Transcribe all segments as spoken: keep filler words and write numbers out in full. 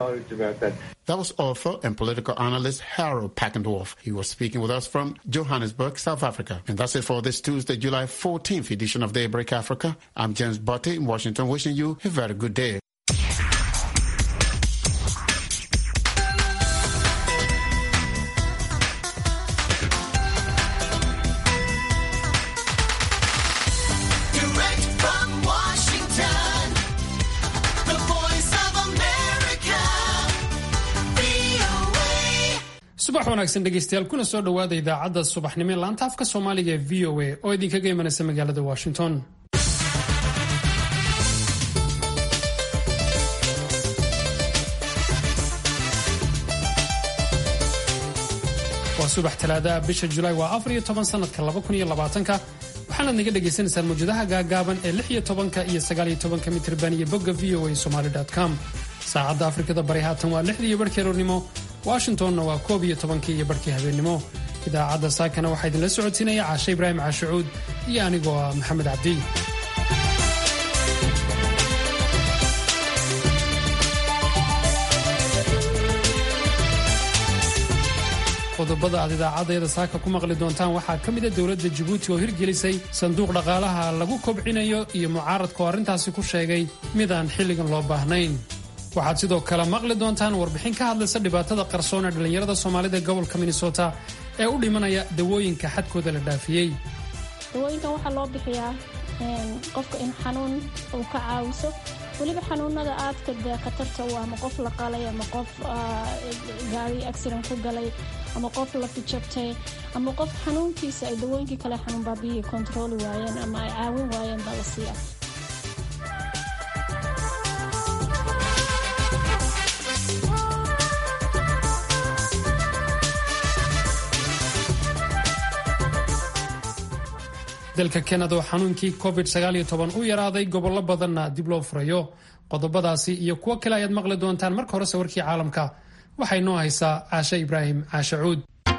That was author and political analyst Harold Packendorf. He was speaking with us from Johannesburg, South Africa. And that's it for this Tuesday, July fourteenth edition of Daybreak Africa. I'm James Botte in Washington, wishing you a very good day. subax wanaagsan dhegeystayaal kuna soo dhawaada idaacadda subaxnimo laanta afka Soomaaliga ee V O A oo idinkaga imanaysa magaalada Washington. waa subax talaada bisha July waa afar iyo toban sanadka laba kun iyo labaatan waxaana naga dhageysanaysaan mawjadaha gaagaaban ee lix iyo toban iyo sagaal iyo toban mitirban iyo bogga v o a somali dot com. saacadda Afrikada bari haatan waa lix iyo barkeeroornimo, Washingtonna waa koob iyo tobankii iyo barkii habeenimo. idaacadda saakana waxaa idinla socodsiinaya Caashe Ibraahim Caashucuud iyo anigoo ah Maxamed Cabdi. qodobada aad idaacadda saaka ku maqli doontaan waxaa ka mid ah dowladda Djibouti oo hirgelisay sanduuq dhaqaalaha lagu kobcinayo iyo mucaaradka oo arrintaasi ku sheegay midaan xilligan loo baahnayn. waxaad sidoo kale maqli doontaan warbixin ka hadlaysa dhibaatada qarsoon ee dhalinyarada Soomaalida ee gobolka Minnesota ee u dhimanaya dawooyinka xadkooda la dhaafiyay. dawooyinkan waxaa loo bixiyaa qofka in xanuun uu ka caawiso, waliba xanuunada aadka khatarta u ah, ama qof la qalay, ama qof gaari accident ku galay, ama qof la fijabtay, ama qof xanuunkiisa ay dawooyinkii kale xanuun baabiyi kontrooli waayeen ama ay caawin waayeen baa la siiyaa. dalka Canada oo xanuunkii covid sagaal iyo toban u yaraaday gobollo badanna dib loo furayo. qodobadaasi iyo kuwo kale ayaad maqli doontaan. marka hore warkii caalamka waxay noo haysaa Caashe Ibraahim Caashucuud.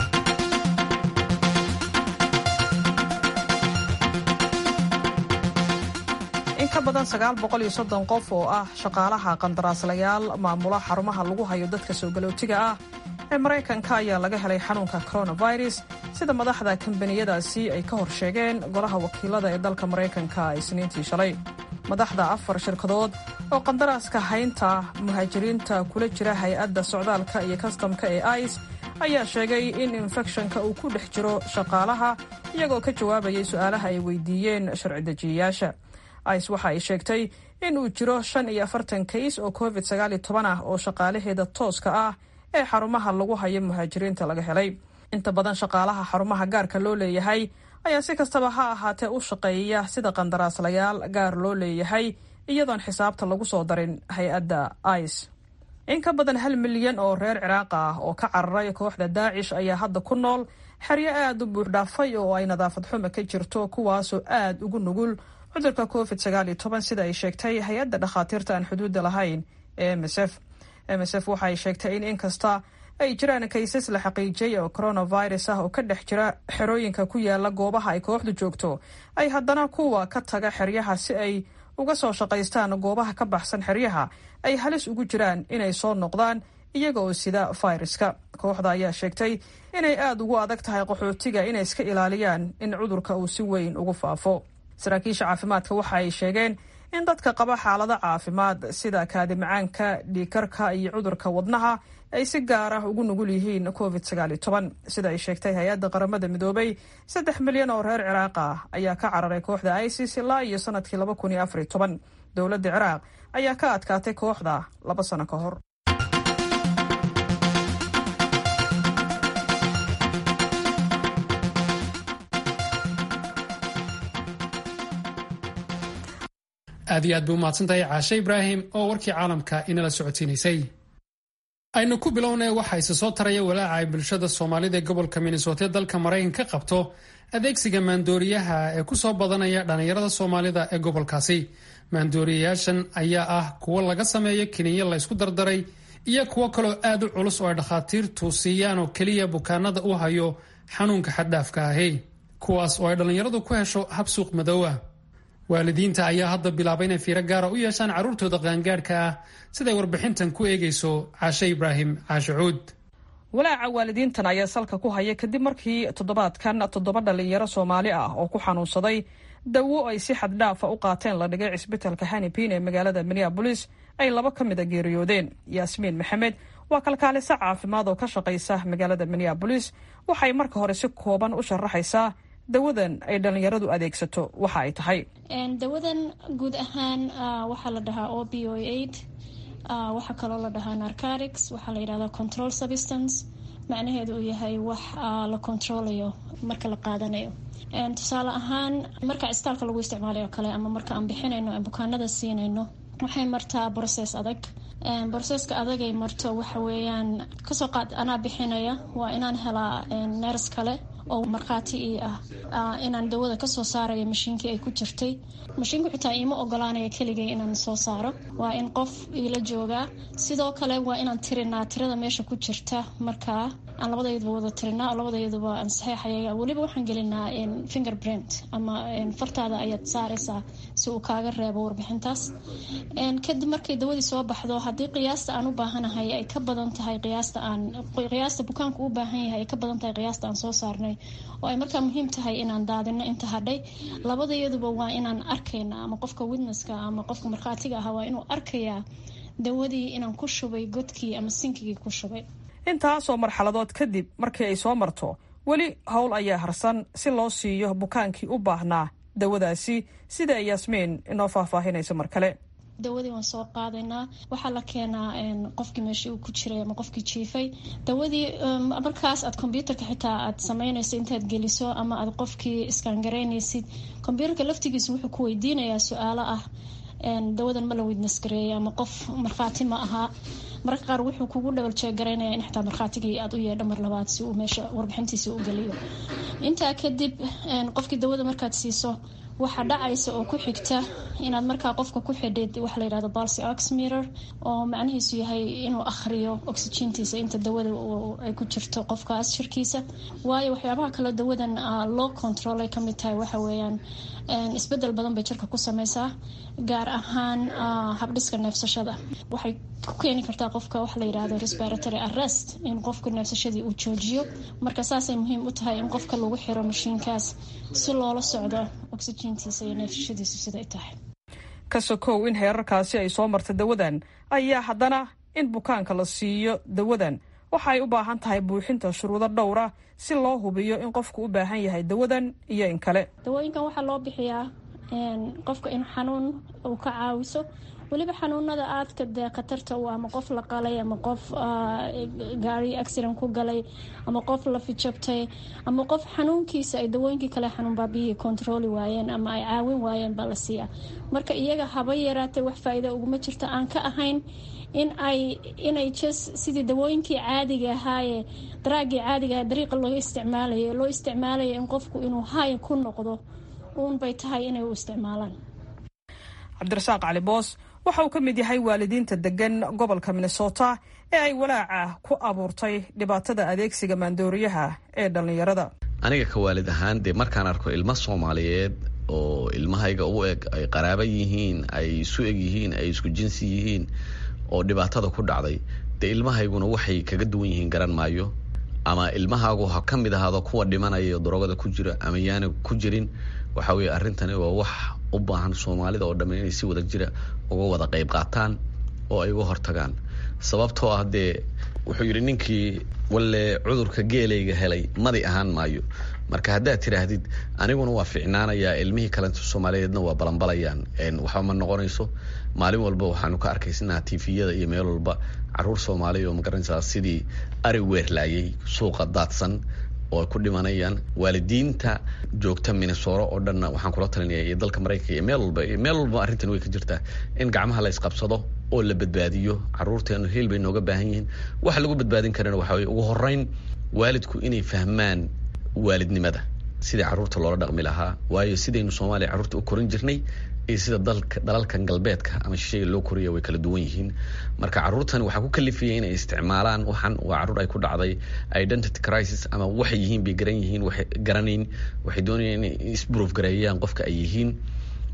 in ka badan sagaal boqol iyo soddon qof oo ah shaqaalaha qandaraaslayaal maamula xarumaha lagu hayo dadka soo galootiga ah ee Mareykanka ayaa laga helay xanuunka coronavirus, sida madaxda kambaniyadaasi ay ka hor sheegeen golaha wakiilada ee dalka Mareykanka Isniintii shalay. madaxda afar shirkadood oo qandaraaska haynta muhaajiriinta kula jira hay-adda socdaalka iyo kastamka ee ICE ayaa sheegay in infekshanka uu ku dhex jiro shaqaalaha, iyagoo ka jawaabayay su'aalaha ay weydiiyeen sharci dejiyayaasha. ICE waxa ay sheegtay in uu jiro shan iyo afartan kays oo covid sagaal iyo toban ah oo shaqaalaheeda tooska ah ee xarumaha lagu hayo muhaajiriinta laga helay. inta badan shaqaalaha xarumaha gaarka loo leeyahay ayaa si kastaba ha ahaatee u shaqeeya sida qandaraaslayaal gaar loo leeyahay, iyadoon xisaabta lagu soo darin hay-adda ICE. in ka badan hal milyan oo reer Ciraaq ah oo ka cararay kooxda Daacish ayaa hadda ku nool xeryo aad u buurdhaafay oo ay nadaafad xumo ka jirto, kuwaasoo aad ugu nugul cudurka covid sagaal iyo toban, sida ay sheegtay hay-adda dhakhaatiirta aan xuduudda lahayn ee M S F. M S F waxa ay sheegtay in inkasta ay jiraan kaysas la xaqiijiyay oo coronavirus ah oo ka dhex jira xerooyinka ku yaala goobaha ay kooxdu joogto, ay haddana kuwa ka taga xeryaha si ay uga soo shaqaystaan goobaha ka baxsan xeryaha ay halis ugu jiraan inay soo noqdaan iyaga oo sida fayraska. kooxda ayaa sheegtay inay aad ugu adag tahay qaxootiga inay iska ilaaliyaan in cudurka uu si weyn ugu faafo. saraakiisha caafimaadka waxa ay sheegeen in dadka qaba xaalado caafimaad sida kaadimacaanka, dhiigkarka iyo cudurka wadnaha ay si gaar ah ugu nugul yihiin covid sagaal iyo toban. sida ay sheegtay hay-adda qaramada midoobay, saddex milyan oo reer Ciraaq ah ayaa ka cararay kooxda ISIS ilaa iyo sanadkii laba kun iyo afar iyo toban. dowladda Ciraaq ayaa ka adkaatay kooxda laba sano ka hor. aad iyo aad buu mahadsantahay Caashe Ibraahim oo warkii caalamka inala socodsiinaysay. aynu ku bilownay waxa isa soo taraya walaaca ay bulshada Soomaalida ee gobolka Minnesota ee dalka Mareykanka ka qabto adeegsiga maandooriyaha ee ku soo badanaya dhalinyarada Soomaalida ee gobolkaasi. maandooriyayaashan ayaa ah kuwo laga sameeyo kiniinyo la isku dardaray iyo kuwo kaloo aad u culus oo ay dhakhaatiirtu siiyaan oo keliya bukaanada u hayo xanuunka xad-dhaafka ahi, kuwaas oo ay dhalinyaradu ku hesho hab suuq madow ah. waalidiinta ayaa hadda bilaabay inay fiiro gaara u yeeshaan carruurtooda qaangaadhka ah siday warbixintan ku eegayso Caashe Ibraahim Caashucuud. walaaca waalidiintan ayaa salka ku haya kadib markii toddobaadkan toddoba dhalinyaro Soomaali ah oo ku xanuunsaday dawo ay si xad dhaaf ah u qaateen la dhigay cisbitaalka Hennepin ee magaalada Minneapolis ay laba ka mid ah geeriyoodeen. Yaasmiin Maxamed waa kalkaaliso caafimaad oo ka shaqaysa magaalada Minneapolis. waxay marka hore si kooban u sharaxaysaa dawadan ay dhalinyaradu adeegsato waxa ay tahay. dawadan guud ahaan waxaa la dhahaa opioid, waxaa kaloo la dhahaa narcotics, waxaa la yidhahdaa control substance, macnaheedu uu yahay wax la controlayo marka la qaadanayo. tusaale ahaan marka isbitaalka lagu isticmaalayo kale ama marka aan bixinayno aan bukaanada siinayno waxay martaa process adag. processka adagay marto waxa weeyaan kasoo qaad anaa bixinaya waa inaan helaa nurse kale oo markhaati ii ah inaan dawada kasoo saarayo mashiinkii ay ku jirtay. mashiinku xitaa iima ogolaanaya keligay inaan soo saaro, waa in qof iila joogaa. sidoo kale waa inaan tirinaa tirada meesha ku jirta, markaa aan labadayduba wada tirinaa, labadayduba aan saxeexaya. weliba waxaan gelinaa fingerprint ama fartaada ayaad saaraysaa si uu kaaga reebo warbixintaas. kadib markay dawadii soo baxdo, haddii qiyaasta aan u baahanahay ay ka badan tahay qiyaasta aan qiyaasta bukaanku u baahan yahay ay ka badan tahay qiyaasta aan soo saarnay, oo ay markaa muhiim tahay inaan daadino inta hadhay, labadayaduba waa inaan arkayna ama qofka witnesska ama qofka markhaatiga ah waa inuu arkayaa dawadii inaan ku shubay godkii ama sinkigii ku shubay. intaasoo marxaladood kadib markii ay soo marto weli howl ayaa harsan si loo siiyo bukaankii u baahnaa dawadaasi, sida ay Yaasmiin inoo faahfaahinayso mar kale. dawadii waan soo qaadaynaa, waxaa la keenaa qofkii meeshii uu ku jiray ama qofkii jiifay. dawadii markaas aad kombyuutarka xitaa aad samaynayso intaad geliso ama aad qofkii iskaangaraynaysid, kombyuutarka laftigiisa wuxuu ku weydiinayaa su-aalo ah dawadan ma la witness gareeyay ama qof markhaati ma aha. mararka qaar wuxuu kugu double check garaynayaa in xitaa markhaatigii aad u yeedho mar labaad si uu meesha warbixintiisa u geliyo. intaa kadib qofkii dawada markaad siiso waxaa dhacaysa oo ku xigta inaad markaa qofka ku xidhid waxa la yidhahdo pulse oximeter, oo macnihiisu yahay inuu akhriyo oxygentiisa inta dawada ay ku jirto qofkaas shirkiisa. waayo waxyaabaha kale dawadan loo control ay ka mid tahay waxa weeyaan isbedel badan bay jirka ku samaysaa, gaar ahaan habdhiska neefsashada. waxay ku keeni kartaa qofka waxa la yidhahdo respiratory arrest, in qofka neefsashadii uu joojiyo. marka saasay muhiim u tahay in qofka lagu xiro mashiinkaas si loola socdo oxygentiisa iyo neefsashadiisu siday tahay. ka sokow in heerarkaasi ay soo marta dawadan ayaa haddana in bukaanka la siiyo dawadan waxa ay u baahan tahay buuxinta shuruudo dhowra si loo hubiyo in qofku u baahan yahay dawadan iyo in kale. dawooyinkan waxaa loo bixiyaa qofka in xanuun uu ka caawiso, weliba xanuunada aadka dee khatarta u ama qof la qalay ama qof gaari accident ku galay ama qof la fijabtay ama qof xanuunkiisa ay dawooyinkii kale xanuun baabiyihii controli waayeen ama ay caawin waayeen baa la siiyaa. marka iyaga haba yaraatay wax faa'iido uguma jirto aan ka ahayn in ay inay just sidii dawooyinkii caadiga ahaaye daraagii caadiga ah dariiqa loo isticmaalayo loo isticmaalayo in qofku inuu hay ku noqdo uun bay tahay inay u isticmaalaan. Cabdirasaaq Cali Boos waxa uu ka mid yahay waalidiinta degan gobolka Minnesota ee ay walaaca ku abuurtay dhibaatada adeegsiga maandooriyaha ee dhalinyarada. aniga ka waalid ahaan dee markaan arko ilmo Soomaaliyeed oo ilmahayga u eg ay qaraaba yihiin, ay isu eg yihiin, ay isku jinsi yihiin oo dhibaatada ku dhacday, dee ilmahayguna waxay kaga duwan yihiin garan maayo. ama ilmahaagu ha ka mid ahaado kuwa dhimanaya drogada ku jira ama yaana ku jirin. waxa weeye arrintani waa wax u baahan Soomaalida oo dhammaan inay si wada jira uga wada qayb qaataan oo ay uga hortagaan. sababtoo ah dee wuxuu yiri ninkii wale cudurka geelayga helay madi ahaan maayo. marka haddaad tiraahdid aniguna waa ficnaanayaa, ilmihii kalenta Soomaaliyeedna waa balanbalayaan, een waxa ma noqonayso. maalin walba waxaanu ka arkaysnaa T V-yada iyo meel walba caruur Soomaaliyeed oo magaranaysaa sidii ari weerlaayay suuqa daadsan oo ku dhimanayaan. waalidiinta joogta Minnesota oo dhan waxaan kula talinayaa iyo dalka Mareykanka iyo meel walba meel walba arrintan way ka jirtaa in gacmaha la isqabsado oo la badbaadiyo. caruurteenu heel bay nooga baahan yihiin. waxa lagu badbaadin karana waxa weeye ugu horeyn waalidku inay fahmaan waalidnimada, sidii caruurta loola dhaqmi lahaa. waayo sidaynu Soomaaliya caruurta u korin jirnay iyo sida dalka dalalkan galbeedka ama shisheeye loo koriyo way kala duwan yihiin. marka caruurtan waxa ku kalifiyay inay isticmaalaan waxan waa caruur ay ku dhacday identity crisis ama waxay yihiin bay garan yihiin waxay garanayn waxay doonayaan inay isproof gareeyaan qofka ay yihiin.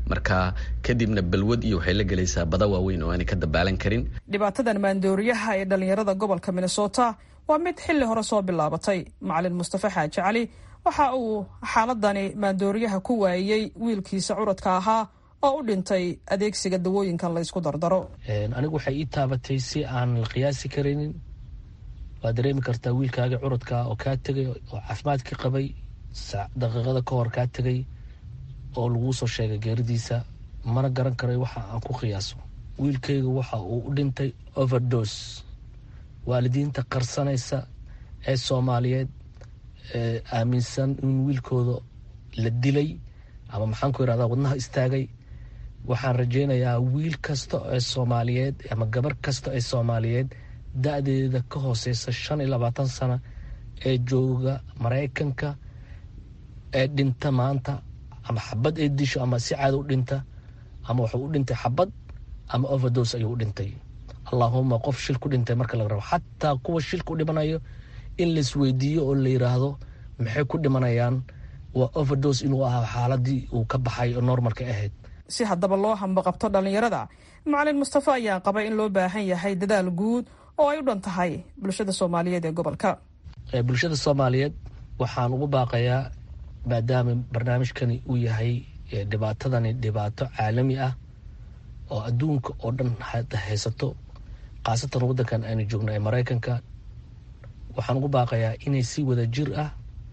marka kadibna balwad iyo waxay la gelaysaa bada waaweyn oo aanay ka dabaalan karin. dhibaatadan maandooriyaha ee dhalinyarada gobolka Minnesota waa mid xilli hore soo bilaabatay. Macalin Mustafa Xaaji Cali waxa uu xaaladani maandooriyaha ku waayay wiilkiisa curadka ahaa oo u dhintay adeegsiga dawooyinkan la isku dardaro. anigu waxay ii taabatay si aan la qiyaasi karinin. waa dareemi kartaa wiilkaaga curadka oo kaa tegay oo caafimaadka qabay daqiiqada ka hor kaa tegay oo lagu soo sheegay geeridiisa. mana garan karay waxa aan ku qiyaaso. wiilkayga waxa uu u dhintay overdose. waalidiinta qarsanaysa ee Soomaaliyeed ee aaminsan in wiilkooda la dilay ama maxaan ku yiraahdaa wadnaha istaagay, waxaan rajaynayaa wiil kasta ee Soomaaliyeed ama gabar kasta ee Soomaaliyeed da'deeda ka hooseysa shan iyo labaatan sano ee jooga Mareykanka ee dhinta maanta ama xabad ee disho ama si caad u dhinta ama wuxuu u dhintay xabad ama overdose ayuu u dhintay. Allahumma qof shil ku dhintay marka laga rabo xataa kuwa shil ku dhimanayo in la isweydiiyo oo la yiraahdo maxay ku dhimanayaan waa overdose inuu ahaa xaaladii uu ka baxay oo normalka ahayd. si haddaba loo hamba qabto dhalinyarada, Macalin Mustafa ayaa qaba in loo baahan yahay dadaal guud oo ay u dhan tahay bulshada Soomaaliyeed ee gobolka. ee bulshada Soomaaliyeed waxaan ugu baaqayaa maadaama barnaamijkani uu yahay dhibaatadani dhibaato caalami ah oo adduunka oo dhan haysato, qaasatan waddankan aynu joogno ee Mareykanka, waxaan ugu baaqayaa inay si wada jir ah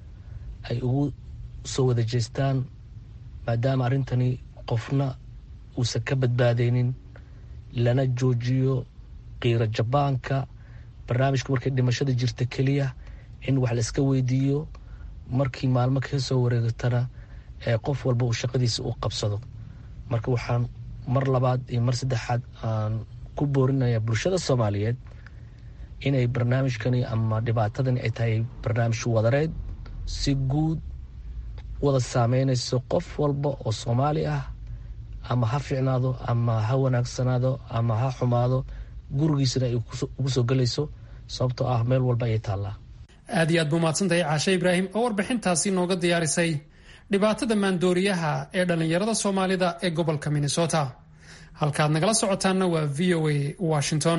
ay ugu soo wada jeestaan maadaama arrintani qofna uusan ka badbaadaynin, lana joojiyo qiiro jabaanka. barnaamijku markay dhimashada jirta keliya in wax la iska weydiiyo, markii maalmo ka soo wareegatana ee qof walba uu shaqadiisa u qabsado. marka waxaan mar labaad iyo mar saddexaad aan ku boorinayaa bulshada Soomaaliyeed inay barnaamijkani ama dhibaatadani ay tahay barnaamij wadareed si guud wada saameynayso qof walba oo Soomaali ah, ama ha fiicnaado ama ha wanaagsanaado ama ha xumaado, gurigiisana ay ugu soo galayso sababtoo ah meel walba ay taallaa. aad iyo aad buu mahadsantahay Caashe Ibraahim oo warbixintaasi nooga diyaarisay dhibaatada maandooriyaha ee dhalinyarada Soomaalida ee gobolka Minnesota. halkaad nagala socotaanna waa V O A Washington.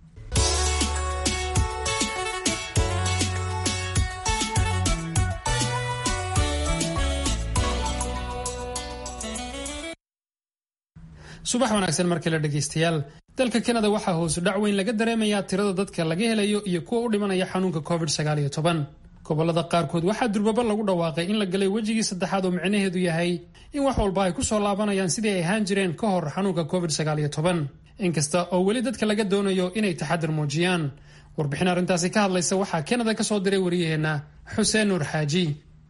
subax wanaagsan markii la dhageystayaal. dalka Canada waxaa hoos u dhac weyn laga dareemayaa tirada dadka laga helayo iyo kuwa u dhimanaya xanuunka covid sagaal iyo toban. gobolada qaarkood waxaa durbaba lagu dhawaaqay in la galay wejigii saddexaad oo micnaheedu yahay in wax walba ay ku soo laabanayaan sidii ay ahaan jireen ka hor xanuunka covid sagaal iyo toban, inkasta oo weli dadka laga doonayo inay taxadar muujiyaan. warbixin arrintaasi ka hadlaysa waxaa Canada ka soo diray wariyaheena Xuseen Nuur Xaaji.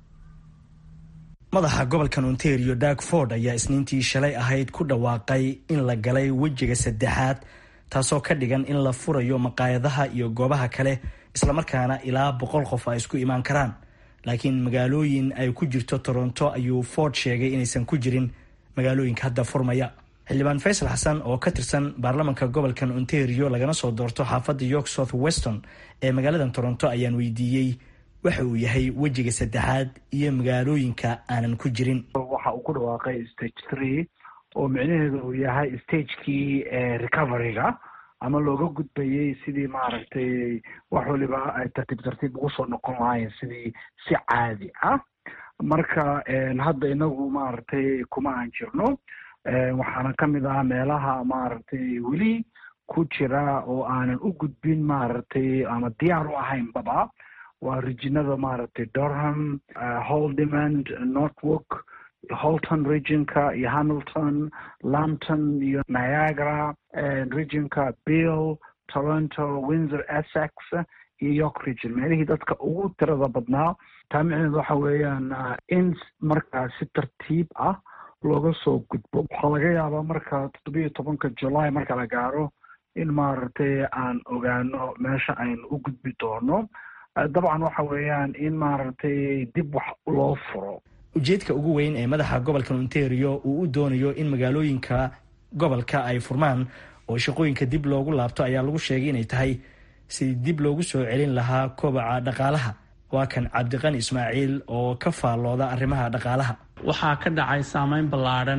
madaxa gobolkan Ontario Doug Ford ayaa isniintii shalay ahayd ku dhawaaqay in la galay wejiga saddexaad, taasoo ka dhigan in la furayo maqaayadaha iyo goobaha kale isla markaana ilaa boqol qof ay isku imaan karaan. laakiin magaalooyin ay ku jirto Toronto ayuu Ford sheegay inaysan ku jirin magaalooyinka hadda furmaya. xildhibaan Faysal Xasan oo ka tirsan baarlamaanka gobolkan Ontario lagana soo doorto xaafadda York South Weston ee magaalada Toronto ayaan weydiiyey waxa uu yahay wejiga saddexaad iyo magaalooyinka aanan ku jirin. waxa uu ku dhawaaqay stage three oo micnaheedu uu yahay stagekii recovery-ga ama looga gudbayay sidii maaragtay wax waliba ay tartiib tartiib ugu soo noqon lahaayeen sidii si caadi ah. marka hadda inagu maaragtay kuma aan jirno, waxaana ka mid ah meelaha maaragtay weli ku jira oo aanan u gudbin maaragtay ama diyaar u ahayn baba waa regionada maaragtay Durham, Haldimand, Northwark, Halton regionka iyo Hamilton, Lambton iyo Niagara regionka, Peel, Toronto, Windsor, Essex iyo York region. meelihii dadka ugu tirada badnaa. taa micneheedu waxa weeyaan in markaa si tartiib ah looga soo gudbo. waxaa laga yaabaa marka toddobiyo tobanka July marka la gaaro in maaragtay aan ogaano meesha aynu u gudbi doono. dabcan waxa weeyaan in maaragtay dib wax loo furo. ujeedka ugu weyn ee madaxa gobolka Ontario uu u doonayo in magaalooyinka gobolka ay furmaan oo shaqooyinka dib loogu laabto ayaa lagu sheegay inay tahay sidii dib loogu soo celin lahaa kobaca dhaqaalaha. waa kan Cabdiqani Ismaaciil oo ka faallooda arrimaha dhaqaalaha. waxaa ka dhacay saameyn ballaaran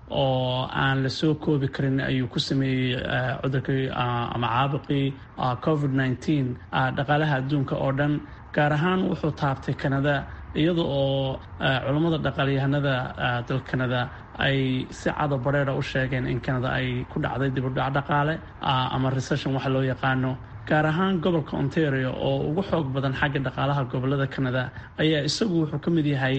oo aan la soo koobi karin ayuu ku sameeyey cudurkii ama caabuqii covid nineteen dhaqaalaha adduunka oo dhan. gaar ahaan wuxuu taabtay Canada, iyada oo culammada dhaqaalyahanada dalka Canada ay si cado bareera u sheegeen in Canada ay ku dhacday dib u dhac dhaqaale ama recession waxa loo yaqaano. gaar ahaan gobolka Ontario oo ugu xoog badan xagga dhaqaalaha gobolada Canada ayaa isagu wuxuu ka mid yahay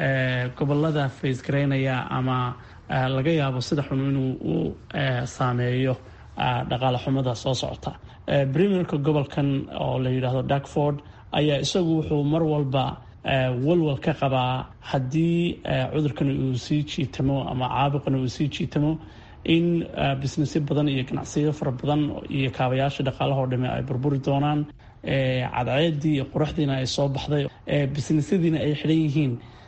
gobolada face gareynaya ama laga yaabo sida xun inuu u saameeyo dhaqaale xumada soo socota. Premierka gobolkan oo la yiraahdo Doug Ford ayaa isagu wuxuu mar walba walwal ka qabaa haddii cudurkan uu sii jiitamo ama caabuqan uu sii jiitamo in businessyo badan iyo ganacsiyo fara badan iyo kaabayaasha dhaqaalaha oo dhame ay burburi doonaan, cadceedii iyo quruxdiina ay soo baxday, businessyadiina ay xidhan yihiin.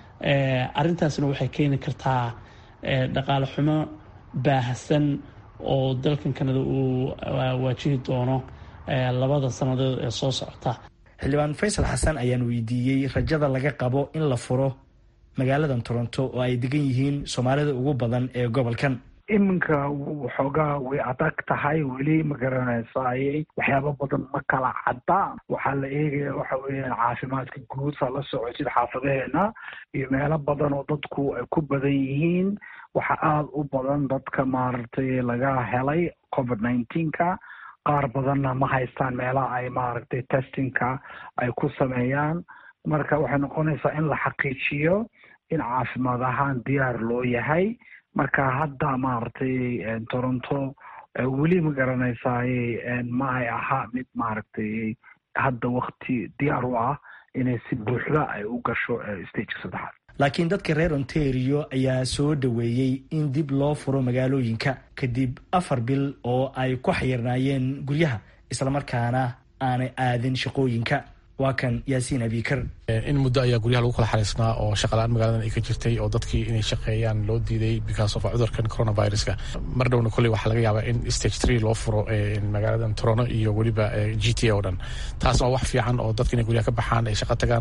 arrintaasna waxay keeni kartaa dhaqaale xumo baahsan oo dalkan Canada uu waajihi doono labada sannadood ee soo socota. xildhibaan Faysal Xasan ayaan weydiiyey rajada laga qabo in la furo magaaladan Toronto oo ay degan yihiin Soomaalida ugu badan ee gobolkan. iminka waxoogaa way adag tahay, weli ma garanaysaay waxyaaba badan ma kala cadda. waxaa la eegaya waxa weeyaan caafimaadka guud saa la soco sida xaafadaheena iyo meelo badan oo dadku ay ku badan yihiin. waxaa aada u badan dadka maaragtay laga helay covid nineteenka, qaar badanna ma haystaan meelaha ay maaragtay testingka ay ku sameeyaan. marka waxay noqonaysaa in la xaqiijiyo in caafimaad ahaan diyaar loo yahay. marka hadda maaragtay Toronto weli ma garanaysaay ma ay ahaa mid maaragtay hadda wakti diyaar u ah inay si buuxda ay u gasho stageka saddexaad. laakiin dadka reer Ontario ayaa soo dhaweeyey in dib loo furo magaalooyinka kadib afar bil oo ay ku xayirnaayeen guryaha islamarkaana aanay aadin shaqooyinka. waa kan Yaasiin Abikar. in muddo ayaa guryaha lagu kala xariisnaa oo shaqalaan magaaladan ay ka jirtay oo dadkii inay shaqeeyaan loo diiday because of cudurkan coronaviruska. mar dhowna kolley waxaa laga yaabaa in stage three loo furo magaaladan Toronto iyo weliba G T A oo dhan. taas waa wax fiican oo dadka inay guryaha ka baxaan ay shaqo tagaan.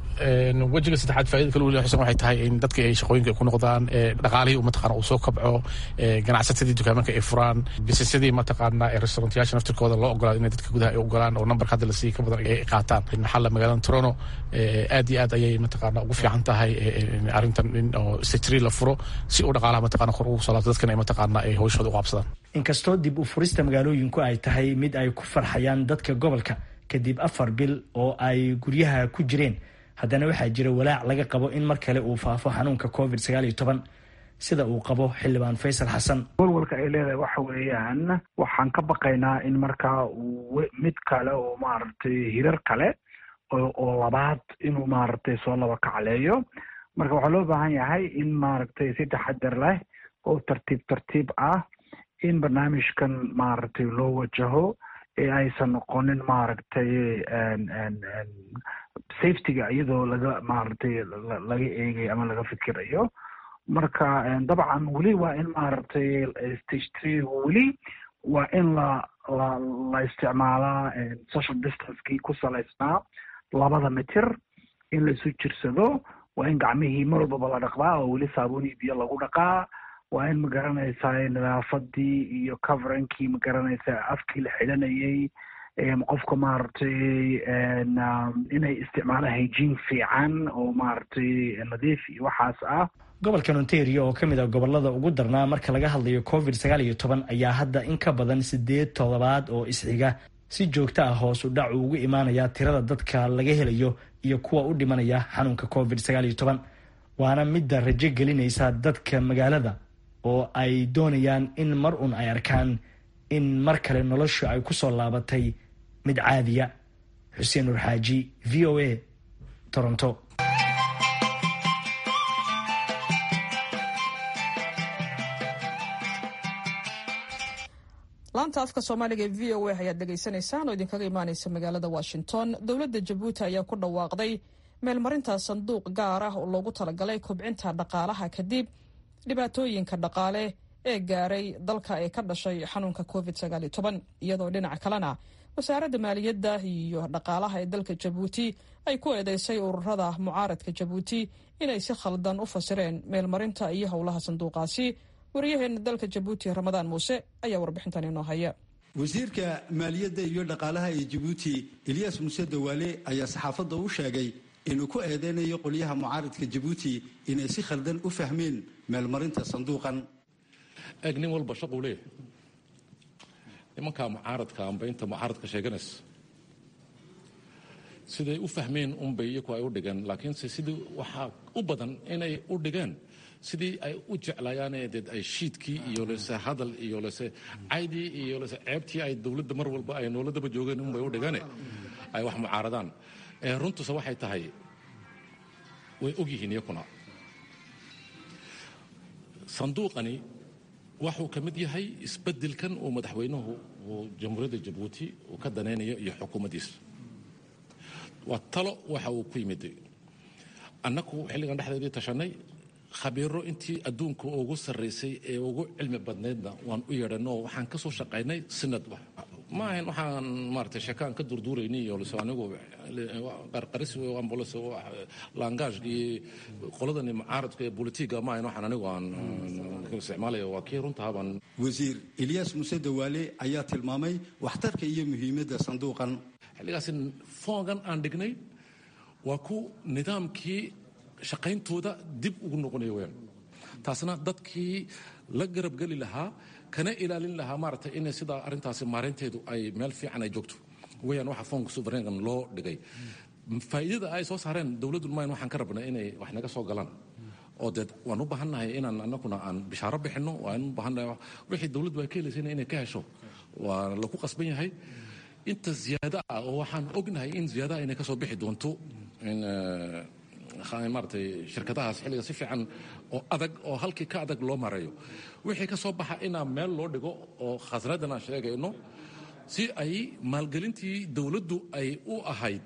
wejiga saddexaad faa'iido kale weli xusan waxay tahay in dadka ay shaqooyinka ku noqdaan, dhaqaalihii uu mataqaana uu soo kabco, ganacsatadii dukaamanka ay furaan, businessadii mataqaana ee restaurantayaasha naftirkooda loo ogolaado inay dadka gudaha ay ogolaan oo nambarka hadda la siiyey ka badan ay qaataan. maxalla magaalada Toronto aad iyo aad ayay mataqaana ugu fiican tahay arrintan in oo sitri la furo si uu dhaqaalaha mataqaana kor ugu soo laabto dadkana ay mataqaana ay hawshooda u qabsadaan. inkastoo dib u furista magaalooyinku ay tahay mid ay ku farxayaan dadka gobolka kadib afar bil oo ay guryaha ku jireen, haddana waxaa jira walaac laga qabo in mar kale uu faafo xanuunka covid sagaal iyo toban sida uu qabo xildhibaan Faysal Xasan. walwalka ay leedahay waxa weeyaan waxaan ka baqaynaa in markaa mid kale oo maaragtay hirar kale oo labaad inuu maaragtay soo laba kacleeyo. marka waxaa loo baahan yahay in maaragtay si taxadar leh oo tartiib tartiib ah in barnaamijkan maaragtay loo wajaho ee aysan noqonin maaragtay safetyga iyadoo laga maaragtay laga eegayo ama laga fikirayo. marka dabcan weli waa in maaragtay stage three weli waa in la la la isticmaalaa social distancekii ku salaysnaa labada mitir, in laisu jirsado, waa in gacmihii mar walbaba la dhaqdaa oo weli saabuun iyo biyo lagu dhaqaa, waa in magaranaysaa nadaafadii iyo coverankii magaranaysaa afkii la xidhanayay, qofka maaragtay inay isticmaalaan hygiene fiican oo maaragtay nadiif iyo waxaas ah. gobolkan Ontario oo ka mid ah gobolada ugu darnaa marka laga hadlayo covid sagaal iyo toban ayaa hadda in ka badan sideed toddobaad oo isxiga si joogto ah hoos u dhac ugu imaanaya tirada dadka laga helayo iyo kuwa u dhimanaya xanuunka covid sagaal iyo toban. waana midda rajo gelinaysa dadka magaalada oo ay doonayaan in mar un ay arkaan in mar kale noloshu ay ku soo laabatay mid caadiya. Xuseen Nur Xaaji, V O A, Toronto. laanta afka soomaaliga ee v o a ayaad dhegaysanaysaan oo idinkaga imaanaysa magaalada Washington. dowladda Jabuuti ayaa ku dhawaaqday meelmarinta sanduuq gaar ah oo loogu talagalay kobcinta dhaqaalaha kadib dhibaatooyinka dhaqaale ee gaaray dalka ee ka dhashay xanuunka covid sagaal iyo toban, iyadoo dhinaca kalena wasaaradda maaliyadda iyo dhaqaalaha ee dalka Jabuuti ay ku eedeysay ururada mucaaradka Jabuuti inay si khaldan u fasireen meelmarinta iyo howlaha sanduuqaasi. waryaheena dalka jabuuti ramadaan muuse ayaa warbixintan inoo haya. wasiirka maaliyadda iyo dhaqaalaha ee jabuuti Ilyas Muuse Dawaale ayaa saxaafadda u sheegay inuu ku eedeynayo qolyaha mucaaradka jabuuti inay si khaldan u fahmeen meelmarinta sanduuqan. agnin walba shaqo leh nimanka mucaaradka amba inta mucaaradka sheeganaysa siday u fahmeen unbay iyagu ay u dhigeen, laakiin sidii waxaa u badan inay u dhigeen sidii ay u jeclaayaan dad ay shiidkii iyo lese hadal iyo lese caydii iyo lese ceebtii ay dowladda mar walba ay nooladaba joogeen unbay u dhigeen ay wax mucaaradaan. runtuuse waxay tahay way ogyihiin iyakuna sanduuqani waxuu ka mid yahay isbedelkan uu madaxweynuhu uu jamhuuriyadda jabuuti uu ka danaynayo iyo xukuumaddiisa. waa talo waxa uu ku yimid annagu xilligan dhexdeedii tashanay khabiiro intii adduunka ugu sarraysay ee ugu cilmi badnaydna waan u yeedhanoo waxaan ka soo shaqaynay sinad ma ahayn waxaan maaragtay sheekaan ka durduuraynay iyo lase anigu qarqaris ambulance langaajkii qoladani mucaaradka ee bolitiga ma ahayn waxaan anigu aan isticmaalayo waa kii runtahaban. wasiir Ilyas Muuse Dawaale ayaa tilmaamay waxtarka iyo muhiimadda sanduuqan. xilligaas foongan aan dhignay waa ku nidaamkii shaqayntooda dib ugu noqonaya weyaan, taasna dadkii la garabgeli lahaa kana ilaalin lahaa maaragtay in sidaa arrintaasi maareynteedu ay meel fiican ay joogto weyaan waxa foonka sovereignkan loo dhigay. faa'iidada ay soo saareen dowladdu maayn waxaan ka rabnay inay wax naga soo galaan oo dee waan u baahannahay inaan annaguna aan bishaaro bixinno, waan u baahannahay wixii dowladdu ay ka helaysayna inay ka hesho waa lagu qasban yahay. inta ziyaada ah oo waxaan ognahay in ziyaada inay ka soo bixi doonto in maaragtay shirkadahaas xilliga si fiican oo adag oo halkii ka adag loo marayo wixii ka soo baxa inaa meel loo dhigo oo khasnadan aan sheegayno si ay maalgelintii dowladdu ay u ahayd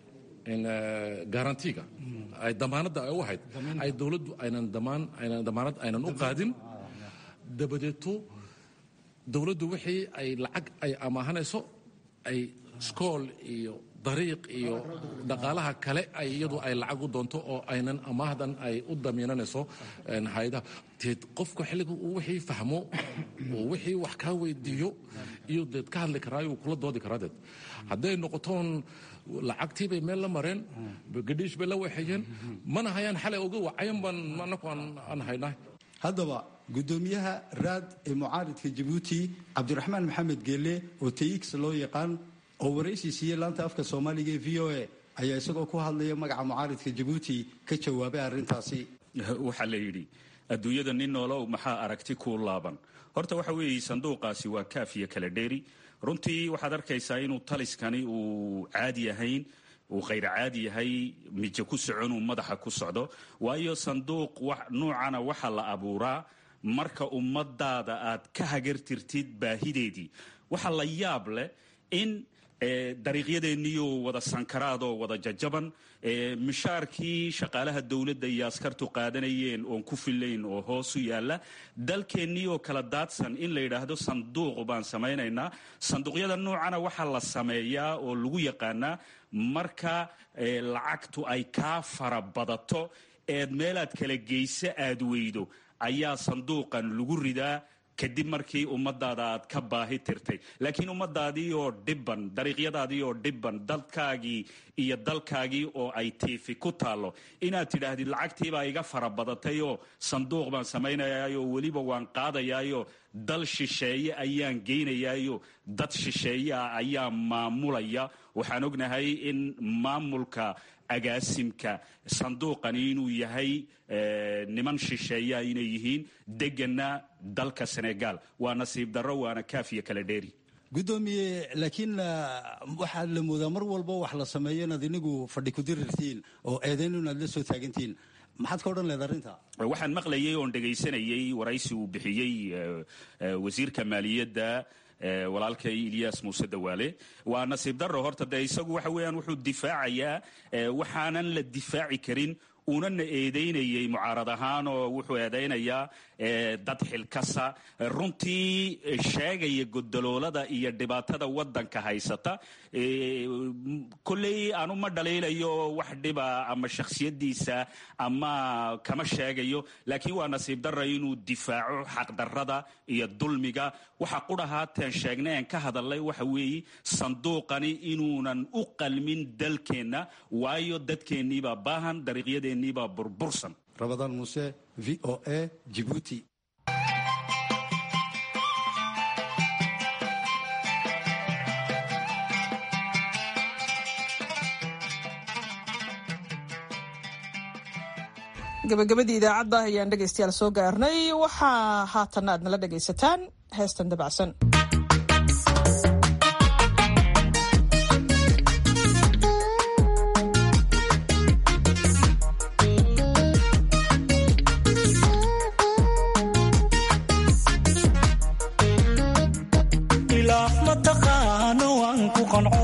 garantiga ay damaanadda ay u ahayd ay dowladdu aynan damaan aynan damaanad aynan u qaadin dabadeeto dowladdu wixii ay lacag ay amaahanayso ay skool iyo dariiq iyo dhaqaalaha kale ay iyadu ay lacag u doonto oo aynan amaahdan ay u damiinanayso hay'adaha teed qofku xilliga uu wixii fahmo oo wixii wax kaa weydiiyo iyo deed ka hadli karaayo kula doodi karaa deed hadday noqotoon lacagtii bay meel la mareen gadhiish bay la waxeeyeen mana hayaan xalay uga wacayan baan anaku aan haynaa. haddaba gudoomiyaha raad ee mucaaradka jabuuti cabdiraxmaan maxamed geelle oo tx loo yaqaan oo waraysi siiyey laanta afka soomaaliga ee v o a ayaa isagoo ku hadlaya magaca mucaaradka jabuuti ka jawaabay arrintaasi. waxaa la yidhi adduunyada nin noolow maxaa aragti kuu laaban. horta waxa weeye sanduuqaasi waa kaafiya kala dheeri. runtii waxaad arkaysaa inuu taliskani uu caadi ahayn, uu khayr caadi yahay, mijo ku socon uu madaxa ku socdo. waayo sanduuq nuucana waxa la abuuraa marka ummadaada aad ka hagartirtid baahideedii. waxa la yaab leh in dariiqyadeenniyoo wada sankaraadoo wada jajaban, mishaarkii shaqaalaha dowladda iyo askartu qaadanayeen oon ku filayn oo hoos u yaalla, dalkeenniyoo kala daadsan in la yidhaahdo sanduuq baan samaynaynaa. sanduuqyada noocana waxaa la sameeyaa oo lagu yaqaanaa marka lacagtu ay kaa farabadato eed meelaad kala geysa aad weydo ayaa sanduuqan lagu ridaa kadib markii ummadaada aad ka baahi tirtay. laakiin ummadaadii oo dhiban, dariiqyadaadii oo dhiban, dalkaagii iyo dalkaagii oo ay tiifi ku taallo inaad tidhaahdid lacagtiibaa iga farabadatayoo sanduuq baan samaynayaayoo weliba waan qaadayaayoo dal shisheeye ayaan geynayaayo dad shisheeyeah ayaa maamulaya. waxaan ognahay in maamulka agaasimka sanduuqani inuu yahay niman shisheeyaa inay yihiin degana dalka Senegal. waa nasiib darro, waana kaafiya kala dheeri. gudoomiye laakiin waxaa la moodaa mar walba wax la sameeyo inaad inigu fadhi ku dirirtiin oo eedayn inaad la soo taagantiin. maxaad ka odhan leeda arrinta? waxaan maqlayay oon dhegaysanayay waraysi uu bixiyey wasiirka maaliyadda walaalkay Ilyas Muuse Dawaale. waa nasiib darro horta dee isagu waxa weeyaan wuxuu difaacayaa waxaanan la difaaci karin unana eedaynayay mucaarad ahaan oo wuxuu eedaynayaa dad xilkasa runtii sheegaya godoloolada iyo dhibaatada wadanka haysata kolley aanu ma dhaliilayo wax dhiba ama shakhsiyadiisa ama kama sheegayo laakiin waa nasiib darra inuu difaaco xaqdarrada iyo dulmiga waxa qudhahaateen sheegneen ka hadalay waxa weeye sanduuqani inuunan u qalmin dalkeenna waayo dadkeenniibaa baahan dariiqyadeenniibaa burbursan. Rabadaan Muuse, V O A, Djibouti. gabagabadii idaacadda ayaan dhegaystayaal soo gaarnay. waxaa haatan aad nala dhegaysataan heestan dabacsan. ilaah mataqaano waan ku qanco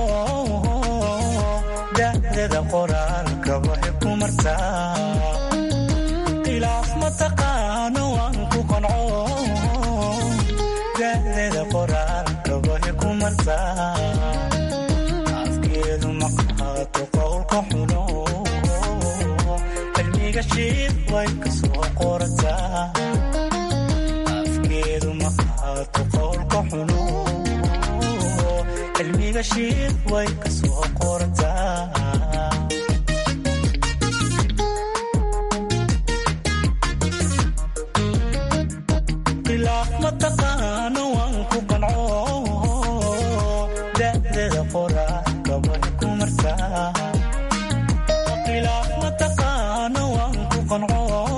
da'dada qoraalka waxay ku martaa mataqaano waan ku qanco da'dada qoraalka waxay ku martaa afkeedu ma qaato qowlka xuno cilmiga shiid way ka soo qorataa afkeedu ma qaato qowlka xuno cilmiga shiid way ka soo qorataa mataqaano waan ku qanco da'dada qoraalka waxay ku martaa ilaah mataqaano waan ku qanco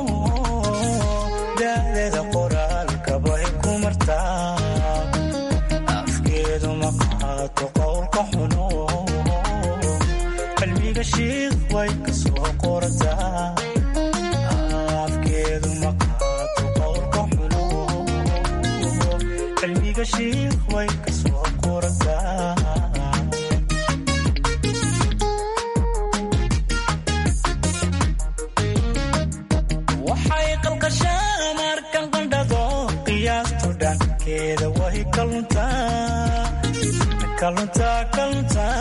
da'dada qoraalka waxay ku martaa afkeedu ma qaato qowlka xuno cilmiga shiid way ka soo qorataa afkeedu ma qaato qowlka xuno cilmiga shiid way ka soo qorataa waxay qalqashaa markan qandhado qiyaastu dhankeeda way kaluntaa kaluntaa kaluntaa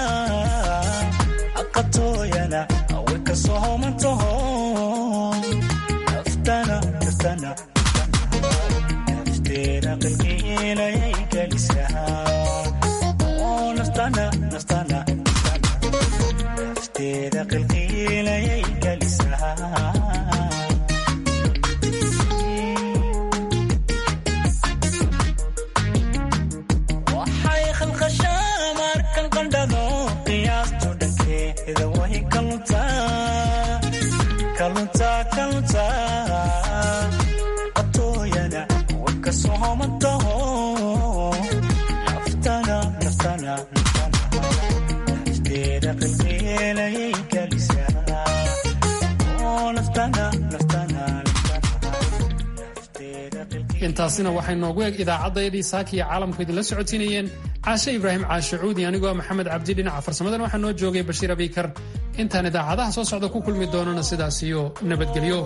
aqatooyana way ka soo homantaho naftana naftana nafteeda qalqiinayay gelisaa oo naftana naftana nafteeda qalqiinayay gelisaa waxay khalqashaa markan qandhado qiyaastu dhankeeda way kaluntaa kaluntaa kaluntaa atooyana way ka soo homantaho naftana naftana nafteeda qalqiinayay gelisaa oo naftana naftana intaasina waxay noogu eg idaacaddaydii saaka iyo caalamku idinla socotiinayeen caashe ibraahim caashe cuudi anigoo maxamed cabdi dhinaca farsamadan waxaa noo joogay bashiir abikar intaan idaacadaha soo socda ku kulmi doonana sidaas iyo nabadgelyo.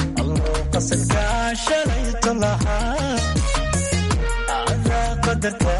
qasadka shalayto lahaa adaa qadarta